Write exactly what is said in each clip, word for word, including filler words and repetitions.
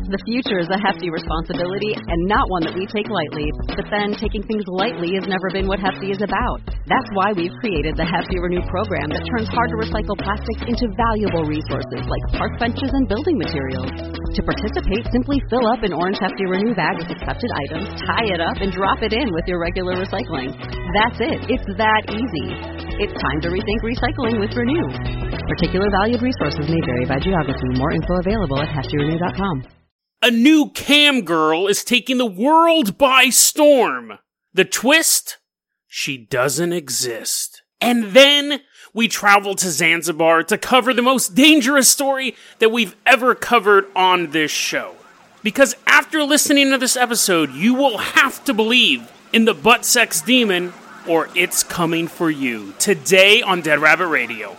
The future is a hefty responsibility and not one that we take lightly. But then, taking things lightly has never been what Hefty is about. That's why we've created the Hefty Renew program that turns hard-to-recycle plastics into valuable resources like park benches and building materials. To participate, simply fill up an orange Hefty Renew bag with accepted items, tie it up, and drop it in with your regular recycling. That's it. It's that easy. It's time to rethink recycling with Renew. Particular valued resources may vary by geography. More info available at hefty renew dot com. A new cam girl is taking the world by storm. The twist? She doesn't exist. And then we travel to Zanzibar to cover the most dangerous story that we've ever covered on this show. Because after listening to this episode, you will have to believe in the butt sex demon or it's coming for you. Today on Dead Rabbit Radio.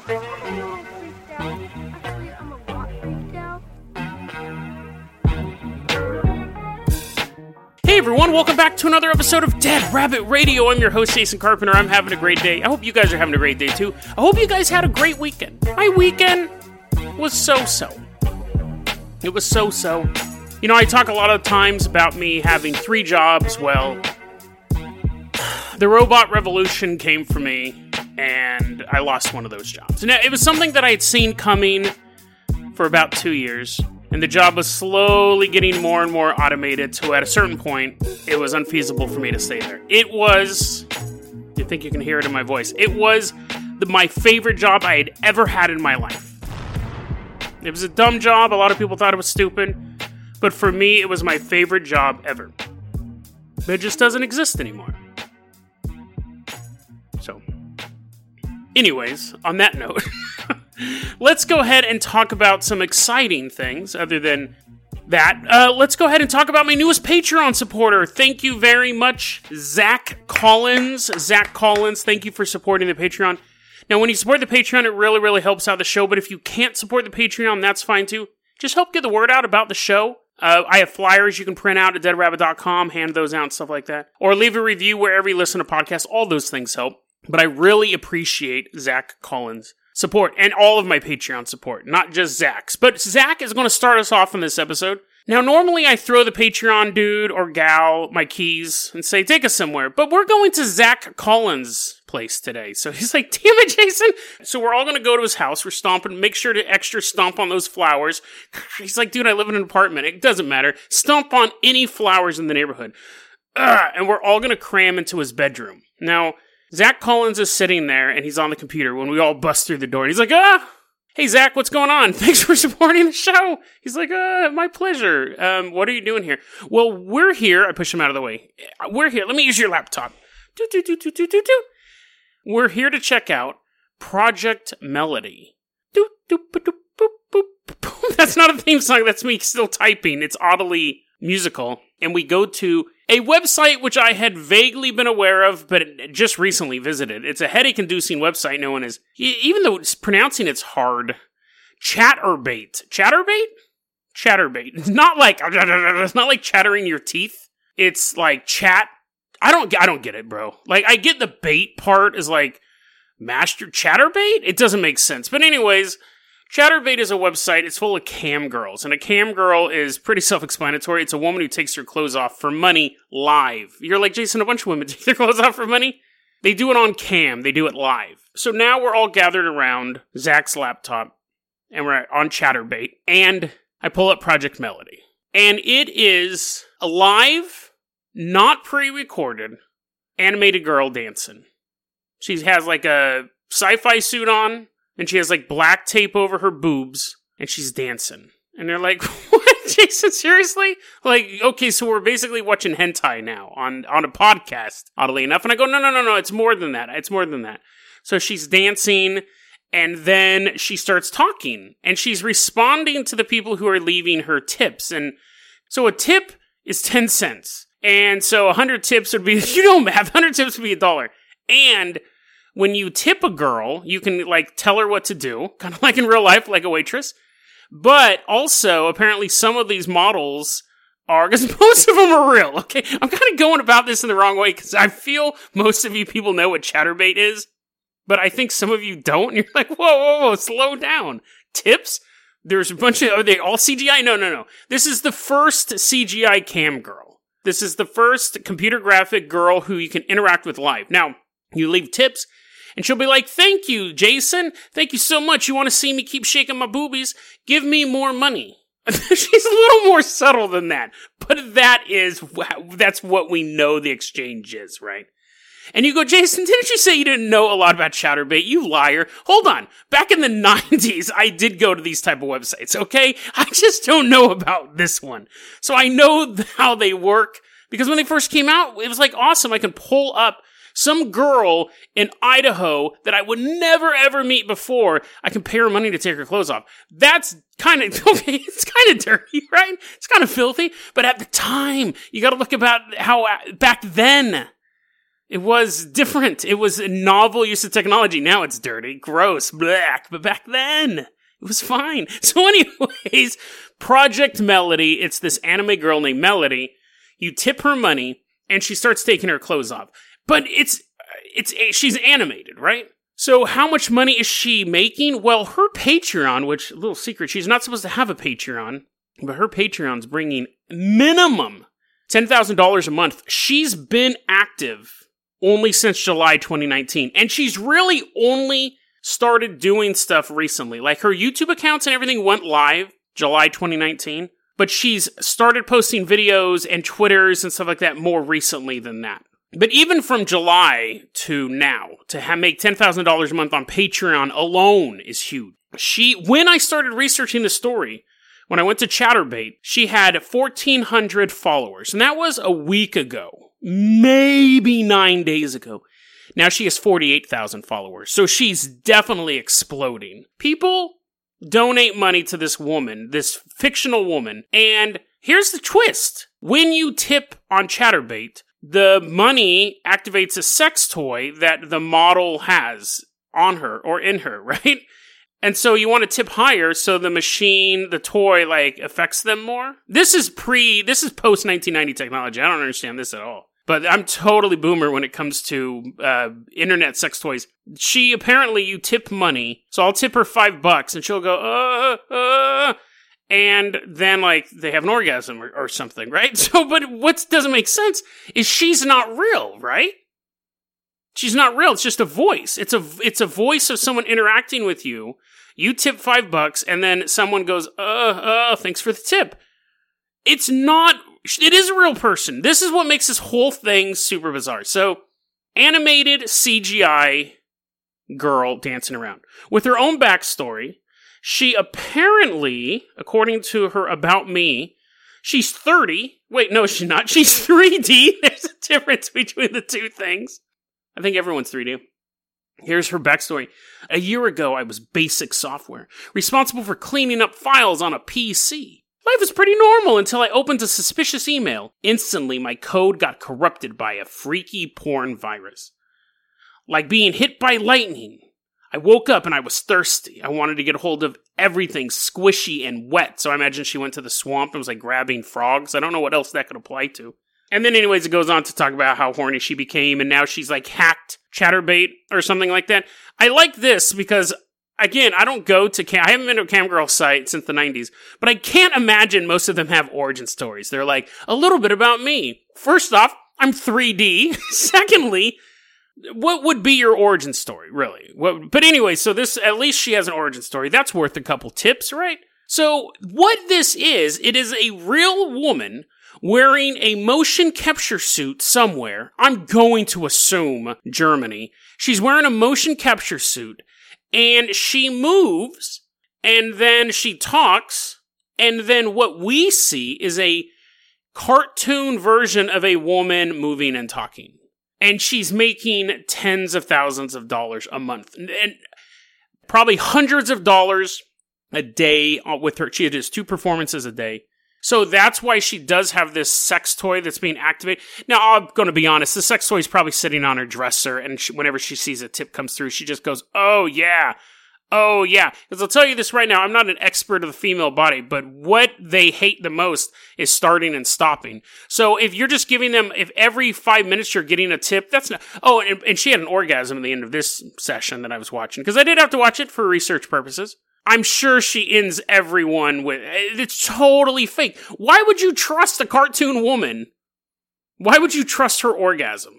Hey everyone, welcome back to another episode of Dead Rabbit Radio. I'm your host, Jason Carpenter. I'm having a great day. I hope you guys are having a great day too. I hope you guys had a great weekend. My weekend was so-so. It was so-so. You know, I talk a lot of times about me having three jobs. Well, the robot revolution came for me, and I lost one of those jobs. Now, it was something that I had seen coming for about two years. And the job was slowly getting more and more automated, so at a certain point, it was unfeasible for me to stay there. It was, you think you can hear it in my voice, it was the, my favorite job I had ever had in my life. It was a dumb job, a lot of people thought it was stupid, but for me, it was my favorite job ever. But it just doesn't exist anymore. So, anyways, on that note... Let's go ahead and talk about some exciting things other than that. Uh, let's go ahead and talk about my newest Patreon supporter. Thank you very much, Zach Collins. Zach Collins, thank you for supporting the Patreon. Now, when you support the Patreon, it really, really helps out the show. But if you can't support the Patreon, that's fine too. Just help get the word out about the show. Uh, I have flyers you can print out at dead rabbit dot com, hand those out and stuff like that. Or leave a review wherever you listen to podcasts. All those things help. But I really appreciate Zach Collins' support, and all of my Patreon support, not just Zach's. But Zach is going to start us off in this episode. Now, normally I throw the Patreon dude or gal my keys and say, take us somewhere. But we're going to Zach Collins' place today. So he's like, damn it, Jason. So we're all going to go to his house. We're stomping. Make sure to extra stomp on those flowers. He's like, dude, I live in an apartment. It doesn't matter. Stomp on any flowers in the neighborhood. Ugh, and we're all going to cram into his bedroom. Now, Zach Collins is sitting there, and he's on the computer when we all bust through the door. And he's like, ah, hey, Zach, what's going on? Thanks for supporting the show. He's like, uh, my pleasure. Um, what are you doing here? Well, we're here. I push him out of the way. We're here. Let me use your laptop. Do, do, do, do, do, do, do. We're here to check out Project Melody. Do, do, boop, boop, boop, boop, boop. That's not a theme song. That's me still typing. It's oddly musical. And we go to a website which I had vaguely been aware of, but just recently visited. It's a headache-inducing website known as, even though it's pronouncing it's hard, Chaturbate. Chaturbate? Chaturbate. It's not like, it's not like chattering your teeth. It's like chat. I don't, I don't get it, bro. Like, I get the bait part is like, master Chaturbate? It doesn't make sense. But anyways, Chaturbate is a website. It's full of cam girls. And a cam girl is pretty self-explanatory. It's a woman who takes her clothes off for money live. You're like, Jason, a bunch of women take their clothes off for money? They do it on cam. They do it live. So now we're all gathered around Zach's laptop. And we're on Chaturbate. And I pull up Project Melody. And it is a live, not pre-recorded, animated girl dancing. She has like a sci-fi suit on. And she has, like, black tape over her boobs, and she's dancing. And they're like, what, Jason, seriously? Like, okay, so we're basically watching hentai now on, on a podcast, oddly enough. And I go, no, no, no, no, it's more than that. It's more than that. So she's dancing, and then she starts talking. And she's responding to the people who are leaving her tips. And so a tip is ten cents. And so one hundred tips would be, you know math, one hundred tips would be a dollar. And when you tip a girl, you can, like, tell her what to do, kind of like in real life, like a waitress. But also, apparently, some of these models are, because most of them are real, okay? I'm kind of going about this in the wrong way, because I feel most of you people know what Chaturbate is, but I think some of you don't, and you're like, whoa, whoa, whoa, slow down. Tips? There's a bunch of, are they all C G I? No, no, no. This is the first C G I cam girl. This is the first computer graphic girl who you can interact with live. Now, you leave tips, and she'll be like, thank you, Jason. Thank you so much. You want to see me keep shaking my boobies? Give me more money. She's a little more subtle than that. But that is, that's what we know the exchange is, right? And you go, Jason, didn't you say you didn't know a lot about Chaturbate? You liar. Hold on. Back in the nineties, I did go to these type of websites, okay? I just don't know about this one. So I know how they work, because when they first came out, it was like awesome. I can pull up some girl in Idaho that I would never ever meet before. I can pay her money to take her clothes off. That's kind of, okay, it's kind of dirty, right? It's kind of filthy. But at the time, you gotta look about how, back then, it was different. It was a novel use of technology. Now it's dirty, gross, black. But back then, it was fine. So anyways, Project Melody, it's this anime girl named Melody. You tip her money, and she starts taking her clothes off. But it's, it's, she's animated, right? So how much money is she making? Well, her Patreon, which, a little secret, she's not supposed to have a Patreon, but her Patreon's bringing minimum ten thousand dollars a month. She's been active only since July twenty nineteen. And she's really only started doing stuff recently. Like, her YouTube accounts and everything went live July twenty nineteen. But she's started posting videos and Twitters and stuff like that more recently than that. But even from July to now, to have, make ten thousand dollars a month on Patreon alone is huge. She, when I started researching the story, when I went to Chaturbate, she had fourteen hundred followers. And that was a week ago. Maybe nine days ago. Now she has forty-eight thousand followers. So she's definitely exploding. People donate money to this woman, this fictional woman. And here's the twist. When you tip on Chaturbate, the money activates a sex toy that the model has on her or in her, right? And so you want to tip higher so the machine, the toy, like, affects them more. This is pre, this is post nineteen ninety technology. I don't understand this at all. But I'm totally boomer when it comes to uh, internet sex toys. She, apparently, you tip money. So I'll tip her five bucks and she'll go, uh, uh, and then, like, they have an orgasm or, or something, right? So, but what doesn't make sense is she's not real, right? She's not real. It's just a voice. It's a, it's a voice of someone interacting with you. You tip five bucks, and then someone goes, uh, uh, thanks for the tip. It's not, it is a real person. This is what makes this whole thing super bizarre. So, animated C G I girl dancing around. With her own backstory, she apparently, according to her About Me, she's thirty. Wait, no, she's not. She's three D. There's a difference between the two things. I think everyone's three D. Here's her backstory. A year ago, I was basic software, responsible for cleaning up files on a P C. Life was pretty normal until I opened a suspicious email. Instantly, my code got corrupted by a freaky porn virus. Like being hit by lightning. I woke up and I was thirsty. I wanted to get a hold of everything squishy and wet, so I imagine she went to the swamp and was like grabbing frogs. I don't know what else that could apply to. And then anyways, it goes on to talk about how horny she became, and now she's like hacked Chaturbate or something like that. I like this because, again, I don't go to cam- I haven't been to a camgirl site since the nineties, but I can't imagine most of them have origin stories. They're like, a little bit about me. First off, I'm three D. Secondly, what would be your origin story, really? What, but anyway, so this, at least she has an origin story. That's worth a couple tips, right? So what this is, it is a real woman wearing a motion capture suit somewhere. I'm going to assume Germany. She's wearing a motion capture suit, and she moves, and then she talks, and then what we see is a cartoon version of a woman moving and talking. And she's making tens of thousands of dollars a month, and probably hundreds of dollars a day with her. She does two performances a day. So that's why she does have this sex toy that's being activated. Now, I'm going to be honest, the sex toy is probably sitting on her dresser, and she, whenever she sees a tip comes through, she just goes, oh yeah, oh yeah. Because I'll tell you this right now, I'm not an expert of the female body, but what they hate the most is starting and stopping. So if you're just giving them, if every five minutes you're getting a tip, that's not, oh, and, and she had an orgasm at the end of this session that I was watching, because I did have to watch it for research purposes. I'm sure she ends everyone with... It's totally fake. Why would you trust a cartoon woman? Why would you trust her orgasm?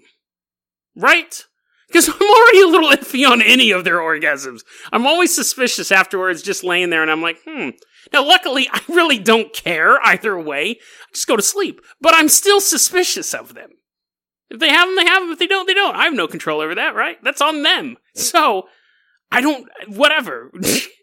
Right? Because I'm already a little iffy on any of their orgasms. I'm always suspicious afterwards, just laying there, and I'm like, hmm. Now, luckily, I really don't care either way. I just go to sleep. But I'm still suspicious of them. If they have them, they have them. If they don't, they don't. I have no control over that, right? That's on them. So, I don't... Whatever.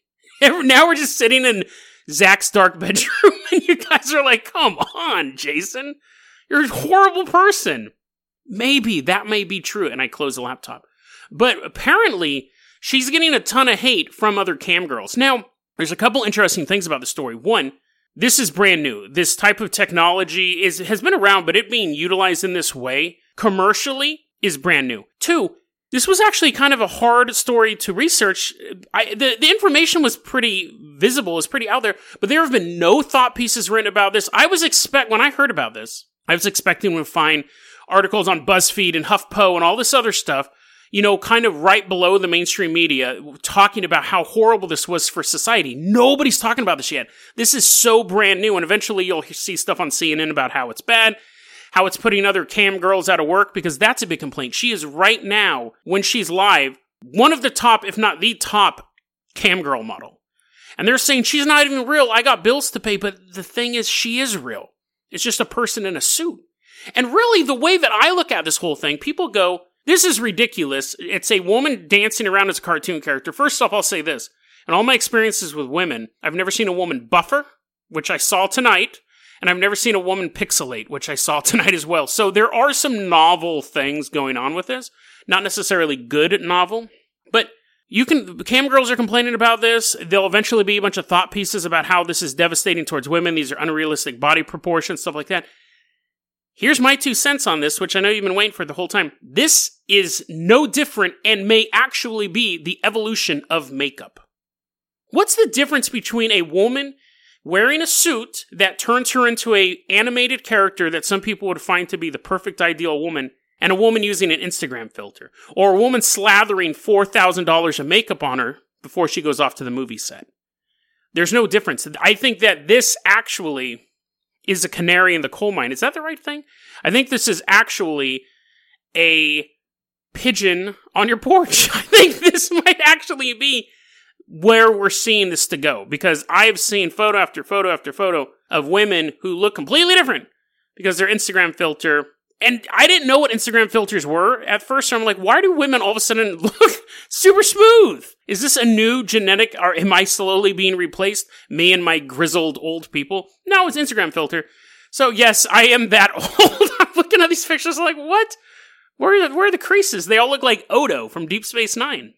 Now we're just sitting in Zach's dark bedroom, and you guys are like, come on, Jason. You're a horrible person. Maybe, that may be true, and I close the laptop. But apparently, she's getting a ton of hate from other cam girls. Now, there's a couple interesting things about the story. One, this is brand new. This type of technology is has been around, but it being utilized in this way, commercially, is brand new. Two, this was actually kind of a hard story to research. I, the, the information was pretty visible, was pretty out there, but there have been no thought pieces written about this. I was expect when I heard about this, I was expecting to find articles on BuzzFeed and HuffPo and all this other stuff, you know, kind of right below the mainstream media, talking about how horrible this was for society. Nobody's talking about this yet. This is so brand new, and eventually you'll see stuff on C N N about how it's bad, how it's putting other cam girls out of work, because that's a big complaint. She is right now, when she's live, one of the top, if not the top, cam girl model. And they're saying she's not even real. I got bills to pay, but the thing is, she is real. It's just a person in a suit. And really, the way that I look at this whole thing, people go, this is ridiculous. It's a woman dancing around as a cartoon character. First off, I'll say this. In all my experiences with women, I've never seen a woman buffer, which I saw tonight, and I've never seen a woman pixelate, which I saw tonight as well. So there are some novel things going on with this. Not necessarily good novel, but you can, cam girls are complaining about this. There'll eventually be a bunch of thought pieces about how this is devastating towards women. These are unrealistic body proportions, stuff like that. Here's my two cents on this, which I know you've been waiting for the whole time. This is no different and may actually be the evolution of makeup. What's the difference between a woman wearing a suit that turns her into an animated character that some people would find to be the perfect ideal woman, and a woman using an Instagram filter? Or a woman slathering four thousand dollars of makeup on her before she goes off to the movie set? There's no difference. I think that this actually is a canary in the coal mine. Is that the right thing? I think this is actually a pigeon on your porch. I think this might actually be where we're seeing this to go, because I've seen photo after photo after photo of women who look completely different because their Instagram filter, and I didn't know what Instagram filters were at first, so I'm like, why do women all of a sudden look super smooth? Is this a new genetic, or am I slowly being replaced? Me and my grizzled old people? No, it's Instagram filter. So yes, I am that old. I'm looking at these pictures like, what? Where are, the, where are the creases? They all look like Odo from Deep Space Nine.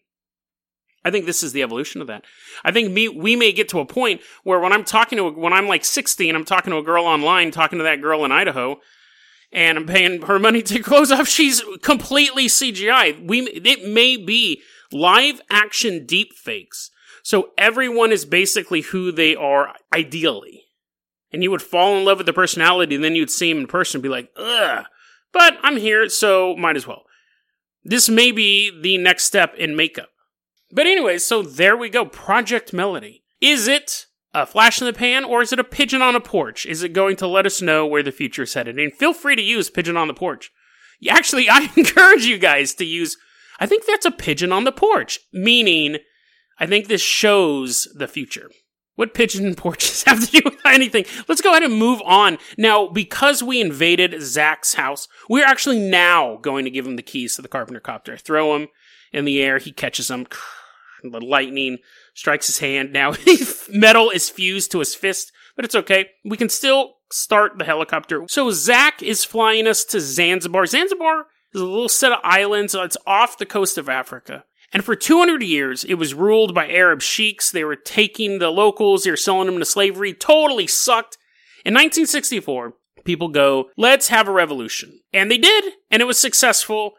I think this is the evolution of that. I think me, we may get to a point where when I'm talking to, a, when I'm like sixty and I'm talking to a girl online, talking to that girl in Idaho, and I'm paying her money to take clothes off, she's completely C G I. We, it may be live action deep fakes. So everyone is basically who they are ideally. And you would fall in love with the personality, and then you'd see him in person and be like, ugh. But I'm here, so might as well. This may be the next step in makeup. But anyways, so there we go. Project Melody. Is it a flash in the pan, or is it a pigeon on a porch? Is it going to let us know where the future is headed? And feel free to use pigeon on the porch. Actually, I encourage you guys to use, I think that's a pigeon on the porch. Meaning, I think this shows the future. What pigeon porches have to do with anything? Let's go ahead and move on. Now, because we invaded Zach's house, we're actually now going to give him the keys to the Carpenter Copter. Throw him in the air, he catches them. The lightning strikes his hand. Now, metal is fused to his fist, but it's okay. We can still start the helicopter. So Zach is flying us to Zanzibar. Zanzibar is a little set of islands. It's off the coast of Africa. And for two hundred years, it was ruled by Arab sheiks. They were taking the locals, they were selling them into slavery. Totally sucked. In nineteen sixty-four, people go, let's have a revolution. And they did, and it was successful,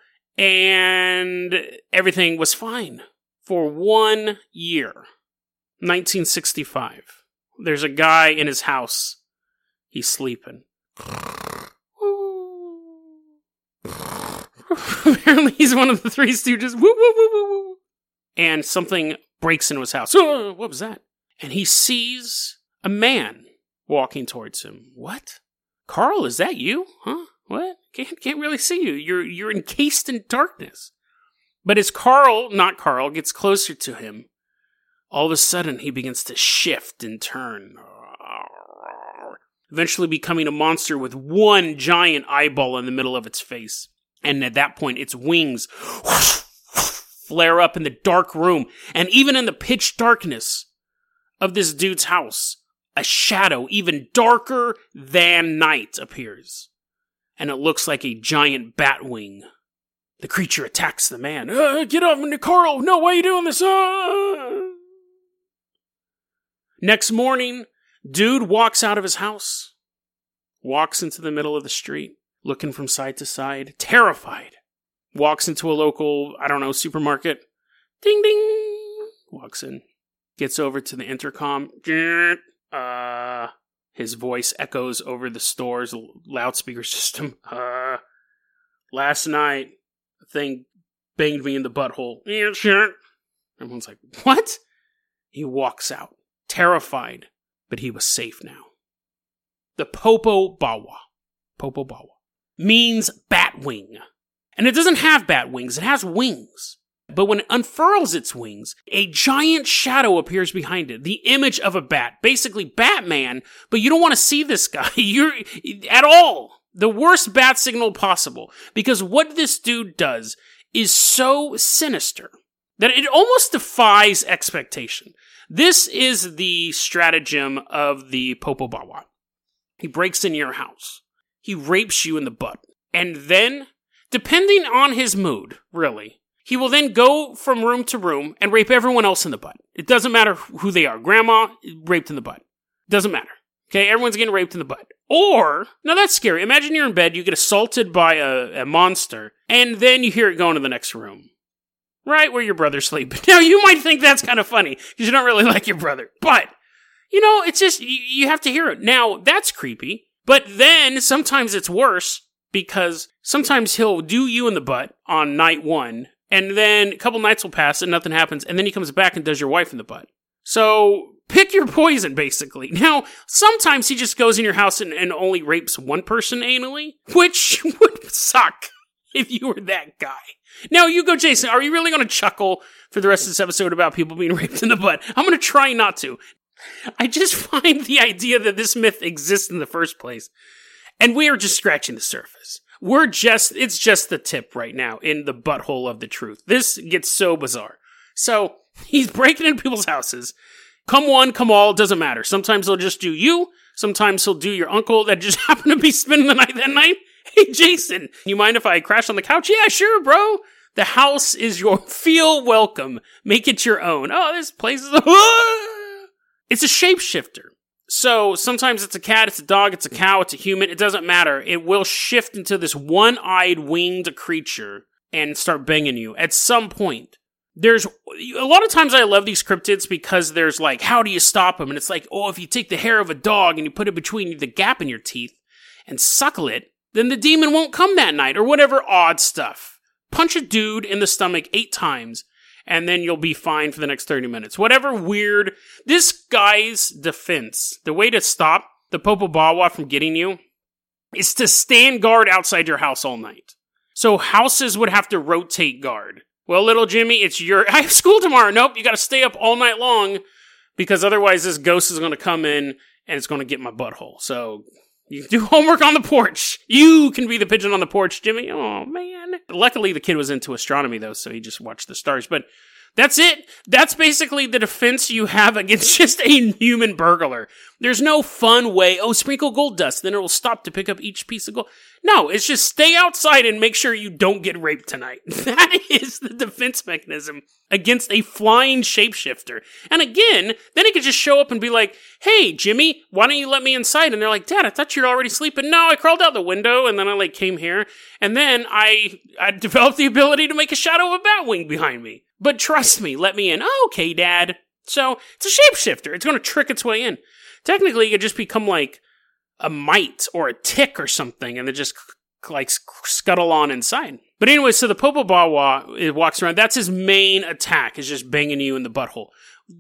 and everything was fine. For one year, nineteen sixty-five, there's a guy in his house. He's sleeping. Apparently, he's one of the Three Stooges. Woo, woo, woo, woo, woo. And something breaks into his house. Oh, what was that? and he sees a man walking towards him. What? Carl, is that you? Huh? What? Can't, can't really see you. You're, you're encased in darkness. But as Carl, not Carl, gets closer to him, all of a sudden he begins to shift and turn, eventually becoming a monster with one giant eyeball in the middle of its face. And at that point, its wings flare up in the dark room, and even in the pitch darkness of this dude's house, a shadow even darker than night appears, and it looks like a giant bat wing. The creature attacks the man. Uh, get off me, Carl! No, why are you doing this? Uh! Next morning, dude walks out of his house, walks into the middle of the street, looking from side to side, terrified. Walks into a local, I don't know, supermarket. Ding, ding! Walks in. Gets over to the intercom. Uh, his voice echoes over the store's loudspeaker system. Uh, last night, a thing banged me in the butthole. Yeah, sure. Everyone's like, what? He walks out, terrified, but he was safe now. The Popo Bawa. Popo Bawa. Means bat wing. And it doesn't have bat wings, it has wings. But when it unfurls its wings, a giant shadow appears behind it, the image of a bat. Basically Batman, but you don't want to see this guy You're at all. The worst bat signal possible. Because what this dude does is so sinister that it almost defies expectation. This is the stratagem of the Popo Bawa. He breaks into your house. He rapes you in the butt. And then, depending on his mood, really, he will then go from room to room and rape everyone else in the butt. It doesn't matter who they are. Grandma, raped in the butt. Doesn't matter. Okay, everyone's getting raped in the butt. Or, now that's scary. Imagine you're in bed, you get assaulted by a, a monster, and then you hear it go into the next room. Right where your brother's sleeping. Now, you might think that's kind of funny, because you don't really like your brother. But, you know, it's just, you, you have to hear it. Now, that's creepy. But then, sometimes it's worse, because sometimes he'll do you in the butt on night one, and then a couple nights will pass and nothing happens, and then he comes back and does your wife in the butt. So, pick your poison, basically. Now, sometimes he just goes in your house and, and only rapes one person anally, which would suck if you were that guy. Now, you go, Jason, are you really going to chuckle for the rest of this episode about people being raped in the butt? I'm going to try not to. I just find the idea that this myth exists in the first place, and we are just scratching the surface. We're just, it's just the tip right now in the butthole of the truth. This gets so bizarre. So, he's breaking into people's houses. Come one, come all, doesn't matter. Sometimes he'll just do you. Sometimes he'll do your uncle that just happened to be spending the night that night. Hey, Jason, you mind if I crash on the couch? Yeah, sure, bro. The house is your, feel welcome. Make it your own. Oh, this place is, it's a shapeshifter. So sometimes it's a cat, it's a dog, it's a cow, it's a human. It doesn't matter. It will shift into this one-eyed winged creature and start banging you at some point. There's a lot of times I love these cryptids because there's like, how do you stop them? And it's like, oh, if you take the hair of a dog and you put it between the gap in your teeth and suckle it, then the demon won't come that night, or whatever odd stuff. Punch a dude in the stomach eight times, and then you'll be fine for the next thirty minutes. Whatever weird. This guy's defense, the way to stop the Popo Bawa from getting you, is to stand guard outside your house all night. So houses would have to rotate guard. Well, little Jimmy, it's your, I have school tomorrow. Nope, you gotta stay up all night long, because otherwise this ghost is gonna come in, and it's gonna get my butthole. So, you can do homework on the porch. You can be the pigeon on the porch, Jimmy. Oh, man. Luckily, the kid was into astronomy, though, so he just watched the stars. But that's it. That's basically the defense you have against just a human burglar. There's no fun way, oh, sprinkle gold dust, then it will stop to pick up each piece of gold. No, it's just stay outside and make sure you don't get raped tonight. That is the defense mechanism against a flying shapeshifter. And again, then he could just show up and be like, hey, Jimmy, why don't you let me inside? And they're like, Dad, I thought you were already sleeping. No, I crawled out the window, and then I like came here, and then I, I developed the ability to make a shadow of a bat wing behind me. But trust me, let me in. Oh, okay, Dad. So, it's a shapeshifter. It's going to trick its way in. Technically, it could just become like a mite or a tick or something, and then just like scuttle on inside. But anyway, so the Popo Bawa, it walks around. That's his main attack, is just banging you in the butthole.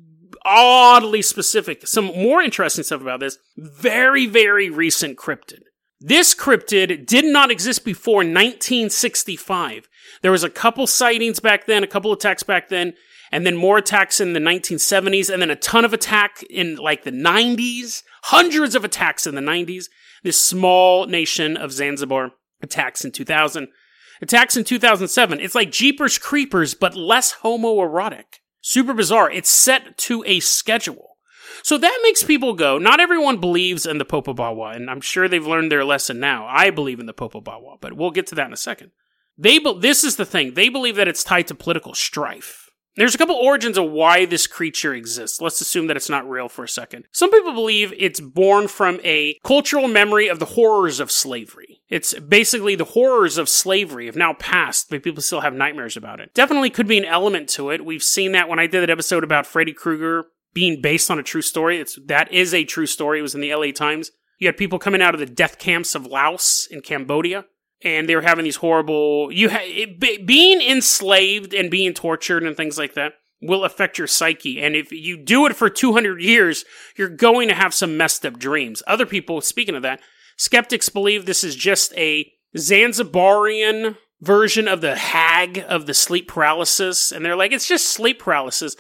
oddly specific. Some more interesting stuff about this. Very, very recent cryptid. This cryptid did not exist before nineteen sixty-five. There was a couple sightings back then, a couple attacks back then, and then more attacks in the nineteen seventies, and then a ton of attack in like the nineties. Hundreds of attacks in the nineties. This small nation of Zanzibar attacks in two thousand. Attacks in two thousand seven. It's like Jeepers Creepers, but less homoerotic. Super bizarre. It's set to a schedule. So that makes people go, not everyone believes in the Popobawa, and I'm sure they've learned their lesson now. I believe in the Popobawa, but we'll get to that in a second. They be- This is the thing. They believe that it's tied to political strife. There's a couple origins of why this creature exists. Let's assume that it's not real for a second. Some people believe it's born from a cultural memory of the horrors of slavery. It's basically the horrors of slavery have now passed, but people still have nightmares about it. Definitely could be an element to it. We've seen that when I did that episode about Freddy Krueger being based on a true story. It's that is a true story. It was in the L A Times. You had people coming out of the death camps of Laos in Cambodia, and they were having these horrible... You ha- it, be, being enslaved and being tortured and things like that will affect your psyche. And if you do it for two hundred years, you're going to have some messed up dreams. Other people, speaking of that, skeptics believe this is just a Zanzibarian version of the hag of the sleep paralysis. And they're like, it's just sleep paralysis.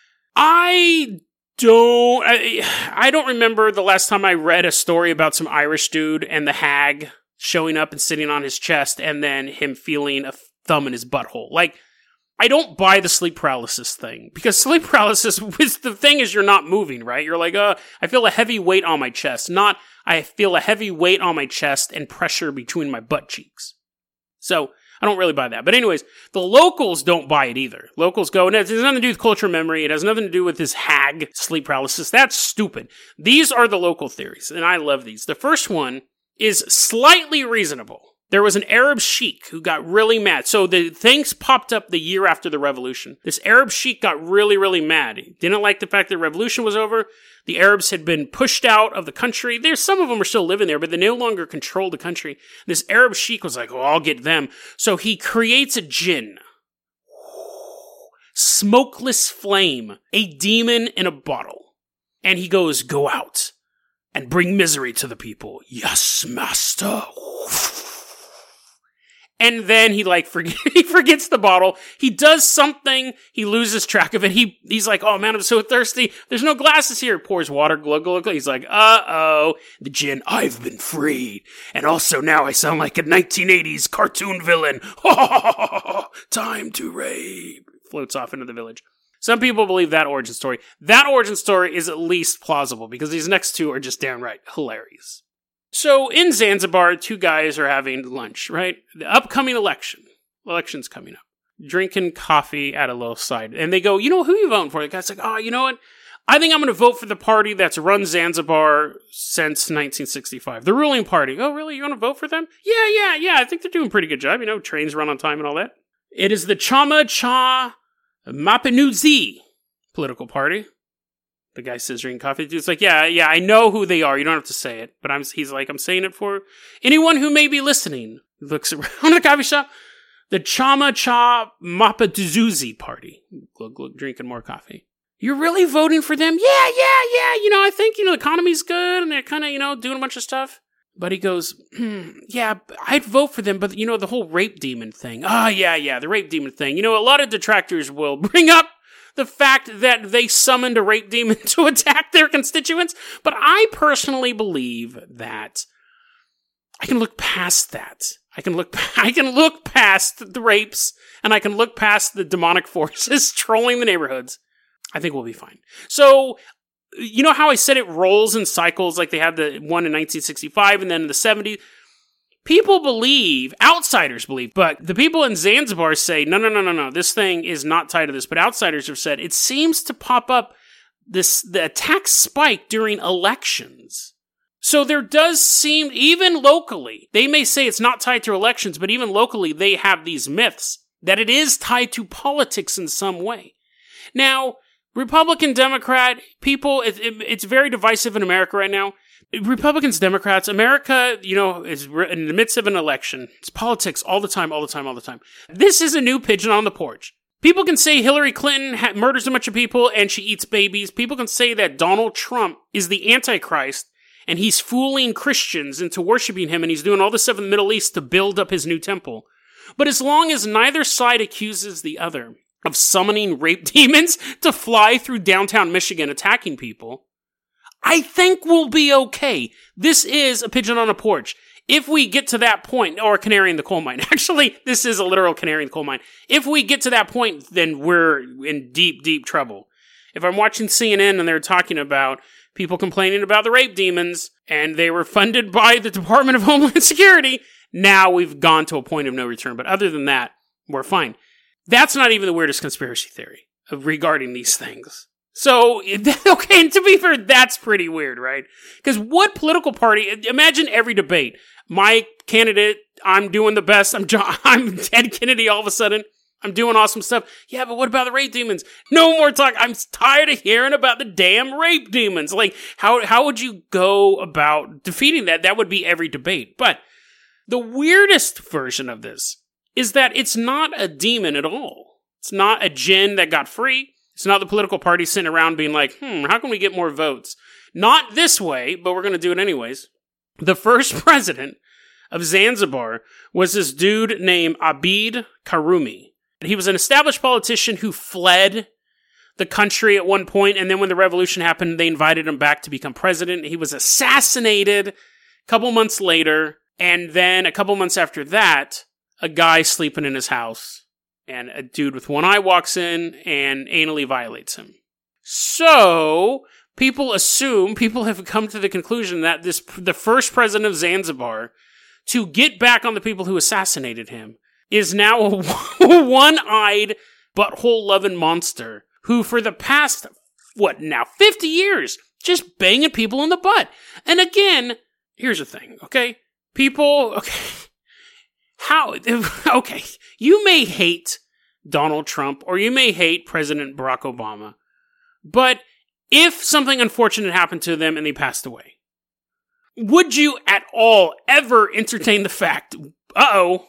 I don't... I, I don't remember the last time I read a story about some Irish dude and the hag showing up and sitting on his chest, and then him feeling a thumb in his butthole. Like, I don't buy the sleep paralysis thing, because sleep paralysis, is, the thing is you're not moving, right? You're like, uh, I feel a heavy weight on my chest, not I feel a heavy weight on my chest and pressure between my butt cheeks. So, I don't really buy that. But anyways, the locals don't buy it either. Locals go, and it has nothing to do with cultural memory. It has nothing to do with this hag sleep paralysis. That's stupid. These are the local theories, and I love these. The first one is slightly reasonable. There was an Arab sheik who got really mad. So the things popped up the year after the revolution. This Arab sheik got really, really mad. He didn't like the fact that the revolution was over. The Arabs had been pushed out of the country. There's some of them are still living there, but they no longer control the country. This Arab sheik was like, oh, I'll get them. So he creates a jinn. Smokeless flame. A demon in a bottle. And he goes, go out and bring misery to the people. Yes, master. And then he like forget, he forgets the bottle. He does something. He loses track of it. He he's like, oh man, I'm so thirsty. There's no glasses here. Pours water. Glug glug glug. He's like, uh oh, the jinn. I've been freed, and also now I sound like a nineteen eighties cartoon villain. Time to rape. Floats off into the village. Some people believe that origin story. That origin story is at least plausible, because these next two are just downright hilarious. So, in Zanzibar, two guys are having lunch, right? The upcoming election. Election's coming up. Drinking coffee at a little side. And they go, you know, who are you voting for? The guy's like, oh, you know what? I think I'm going to vote for the party that's run Zanzibar since nineteen sixty-five. The ruling party. Oh, really? You're going to vote for them? Yeah, yeah, yeah. I think they're doing a pretty good job. You know, trains run on time and all that. It is the Chama Cha Mapinudzi political party. The guy says drinking coffee. It's like, yeah, yeah, I know who they are. You don't have to say it. But I'm, he's like, I'm saying it for anyone who may be listening. He looks around the coffee shop. The Chama Cha Mapinudzi party. Glug, glug, drinking more coffee. You're really voting for them? Yeah, yeah, yeah. You know, I think, you know, the economy's good and they're kind of, you know, doing a bunch of stuff. But he goes, hmm, yeah, I'd vote for them, but, you know, the whole rape demon thing. Ah, oh, yeah, yeah, the rape demon thing. You know, a lot of detractors will bring up the fact that they summoned a rape demon to attack their constituents. But I personally believe that I can look past that. I can look, I can look past the rapes, and I can look past the demonic forces trolling the neighborhoods. I think we'll be fine. So, you know how I said it rolls in cycles, like they had the one in nineteen sixty-five and then in the seventies? People believe, outsiders believe, but the people in Zanzibar say, no, no, no, no, no, this thing is not tied to this. But outsiders have said it seems to pop up, this the attacks spike during elections. So there does seem, even locally, they may say it's not tied to elections, but even locally they have these myths that it is tied to politics in some way. Now, Republican, Democrat, people, it, it, it's very divisive in America right now. Republicans, Democrats, America, you know, is in the midst of an election. It's politics all the time, all the time, all the time. This is a new pigeon on the porch. People can say Hillary Clinton ha- murders a bunch of people and she eats babies. People can say that Donald Trump is the Antichrist and he's fooling Christians into worshiping him and he's doing all this stuff in the Middle East to build up his new temple. But as long as neither side accuses the other of summoning rape demons to fly through downtown Michigan attacking people, I think we'll be okay. This is a pigeon on a porch. If we get to that point, or a canary in the coal mine, actually, this is a literal canary in the coal mine. If we get to that point, then we're in deep, deep trouble. If I'm watching C N N and they're talking about people complaining about the rape demons, and they were funded by the Department of Homeland Security, now we've gone to a point of no return. But other than that, we're fine. That's not even the weirdest conspiracy theory regarding these things. So, okay, and to be fair, that's pretty weird, right? Because what political party, imagine every debate. My candidate, I'm doing the best, I'm John, I'm Ted Kennedy all of a sudden, I'm doing awesome stuff. Yeah, but what about the rape demons? No more talk, I'm tired of hearing about the damn rape demons. Like, how how would you go about defeating that? That would be every debate. But the weirdest version of this is that it's not a demon at all. It's not a djinn that got free. It's not the political party sitting around being like, hmm, how can we get more votes? Not this way, but we're going to do it anyways. The first president of Zanzibar was this dude named Abid Karume. He was an established politician who fled the country at one point, and then when the revolution happened, they invited him back to become president. He was assassinated a couple months later, and then a couple months after that, a guy sleeping in his house, and a dude with one eye walks in and anally violates him. So, people assume, people have come to the conclusion that this the first president of Zanzibar, to get back on the people who assassinated him, is now a one-eyed, butthole-loving monster who for the past, what now, fifty years, just banging people in the butt. And again, here's the thing, okay? People, okay, how, okay, you may hate Donald Trump or you may hate President Barack Obama, but if something unfortunate happened to them and they passed away, would you at all ever entertain the fact, uh-oh,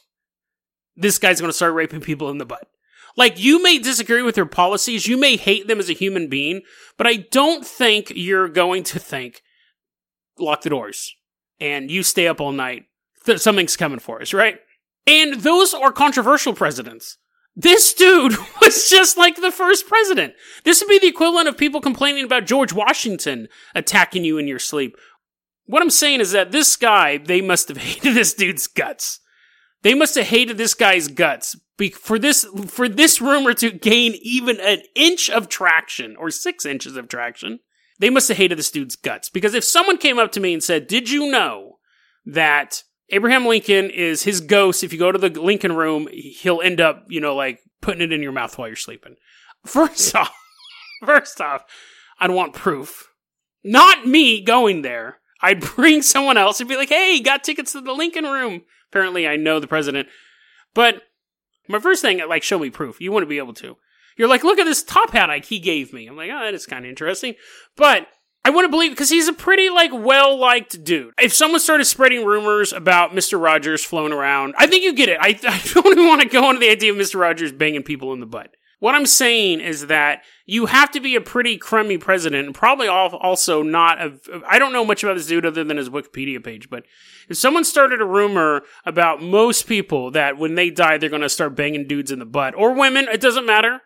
this guy's going to start raping people in the butt? Like, you may disagree with their policies, you may hate them as a human being, but I don't think you're going to think, lock the doors, and you stay up all night, th- something's coming for us, right? And those are controversial presidents. This dude was just like the first president. This would be the equivalent of people complaining about George Washington attacking you in your sleep. What I'm saying is that this guy, they must have hated this dude's guts. They must have hated this guy's guts be- for this for this rumor to gain even an inch of traction, or six inches of traction. They must have hated this dude's guts. Because if someone came up to me and said, did you know that Abraham Lincoln is his ghost? If you go to the Lincoln room, he'll end up, you know, like putting it in your mouth while you're sleeping. First off, first off, I'd want proof. Not me going there. I'd bring someone else and be like, hey, got tickets to the Lincoln room. Apparently I know the president. But my first thing, like, show me proof. You wouldn't be able to. You're like, look at this top hat I, he gave me. I'm like, oh, that is kind of interesting. But I wouldn't believe it because he's a pretty, like, well-liked dude. If someone started spreading rumors about Mister Rogers flown around, I think you get it. I, I don't even want to go into the idea of Mister Rogers banging people in the butt. What I'm saying is that you have to be a pretty crummy president, and probably also not a... I don't know much about this dude other than his Wikipedia page, but if someone started a rumor about most people that when they die, they're going to start banging dudes in the butt, or women, it doesn't matter.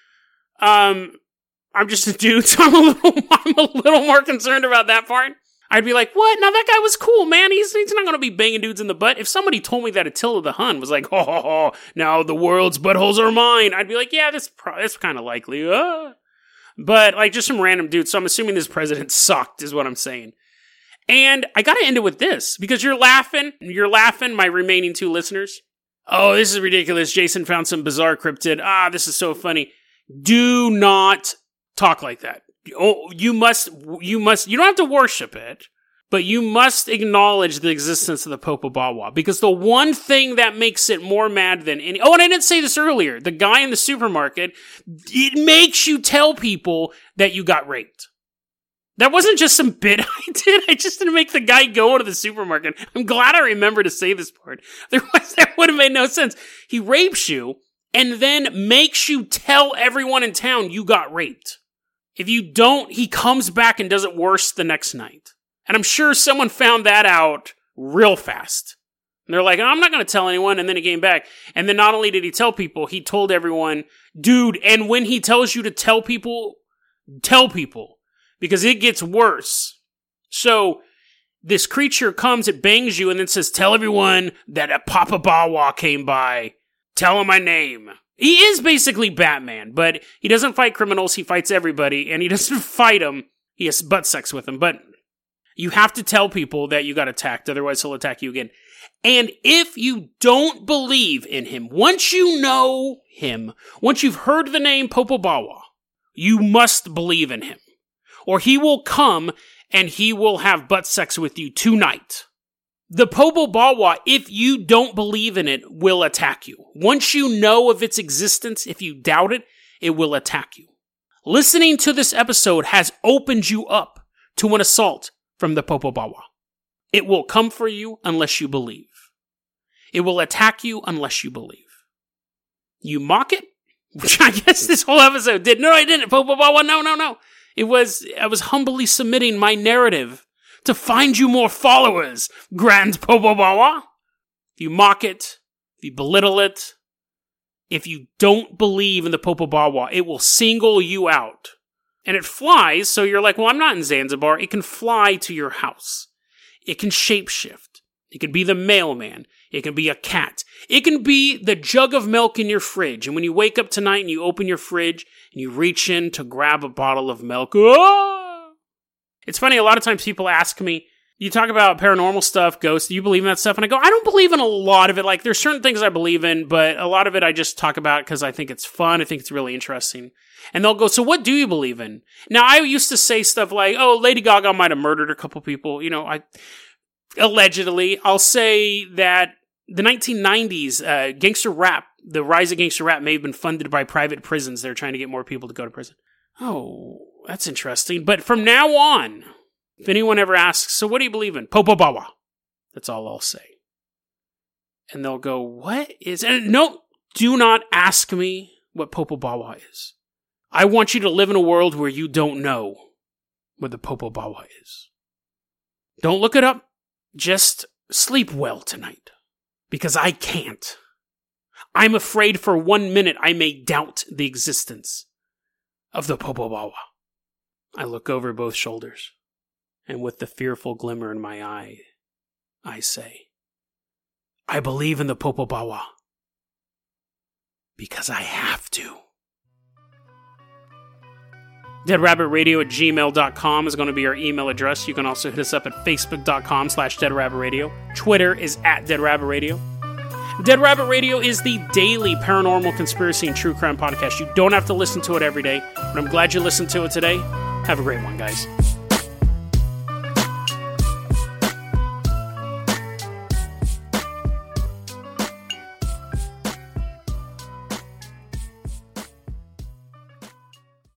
Um, I'm just a dude, so I'm a little, I'm a little more concerned about that part. I'd be like, what? Now that guy was cool, man. He's, he's not going to be banging dudes in the butt. If somebody told me that Attila the Hun was like, oh, oh, oh, now the world's buttholes are mine, I'd be like, yeah, that's, pro- that's kind of likely. Uh. But, like, just some random dude. So I'm assuming this president sucked, is what I'm saying. And I got to end it with this, because you're laughing. You're laughing, my remaining two listeners. Oh, this is ridiculous. Jason found some bizarre cryptid. Ah, this is so funny. Do not talk like that. Oh, you must, you must, you don't have to worship it, but you must acknowledge the existence of the Popobawa, because the one thing that makes it more mad than any, oh, and I didn't say this earlier, the guy in the supermarket, it makes you tell people that you got raped. That wasn't just some bit I did, I just didn't make the guy go to the supermarket. I'm glad I remember to say this part. Otherwise, that would have made no sense. He rapes you, and then makes you tell everyone in town you got raped. If you don't, he comes back and does it worse the next night. And I'm sure someone found that out real fast. And they're like, I'm not going to tell anyone. And then he came back. And then not only did he tell people, he told everyone, dude, and when he tells you to tell people, tell people. Because it gets worse. So this creature comes, it bangs you, and then says, tell everyone that a Papa Bawa came by. Tell him my name. He is basically Batman, but he doesn't fight criminals, he fights everybody, and he doesn't fight them. He has butt sex with them, but you have to tell people that you got attacked, otherwise he'll attack you again. And if you don't believe in him, once you know him, once you've heard the name Popo Bawa, you must believe in him. Or he will come and he will have butt sex with you tonight. The Popo Bawa, if you don't believe in it, will attack you. Once you know of its existence, if you doubt it, it will attack you. Listening to this episode has opened you up to an assault from the Popo Bawa. It will come for you unless you believe. It will attack you unless you believe. You mock it? Which I guess this whole episode did. No, I didn't. Popo Bawa, no, no, no. It was, I was humbly submitting my narrative to find you more followers, Grand Popo Bawa. If you mock it, if you belittle it, if you don't believe in the Popo Bawa, it will single you out. And it flies, so you're like, well, I'm not in Zanzibar. It can fly to your house. It can shapeshift. It can be the mailman. It can be a cat. It can be the jug of milk in your fridge. And when you wake up tonight and you open your fridge and you reach in to grab a bottle of milk, oh! It's funny, a lot of times people ask me, you talk about paranormal stuff, ghosts, do you believe in that stuff? And I go, I don't believe in a lot of it. Like, there's certain things I believe in, but a lot of it I just talk about because I think it's fun. I think it's really interesting. And they'll go, so what do you believe in? Now, I used to say stuff like, oh, Lady Gaga might have murdered a couple people. You know, I allegedly. I'll say that the nineteen nineties uh, gangster rap, the rise of gangster rap may have been funded by private prisons. They're trying to get more people to go to prison. Oh, that's interesting. But from now on, if anyone ever asks, so what do you believe in? Popo Bawa. That's all I'll say. And they'll go, what is... And no, do not ask me what Popo Bawa is. I want you to live in a world where you don't know what the Popo Bawa is. Don't look it up. Just sleep well tonight. Because I can't. I'm afraid for one minute I may doubt the existence of the Popo Bawa. I look over both shoulders, and with the fearful glimmer in my eye, I say, I believe in the Popo Bawa. Because I have to. deadrabbitradio at gmail dot com is going to be our email address. You can also hit us up at facebook.com slash deadrabbitradio. Twitter is at deadrabbitradio. Dead Rabbit Radio is the daily paranormal conspiracy and true crime podcast. You don't have to listen to it every day, but I'm glad you listened to it today. Have a great one, guys.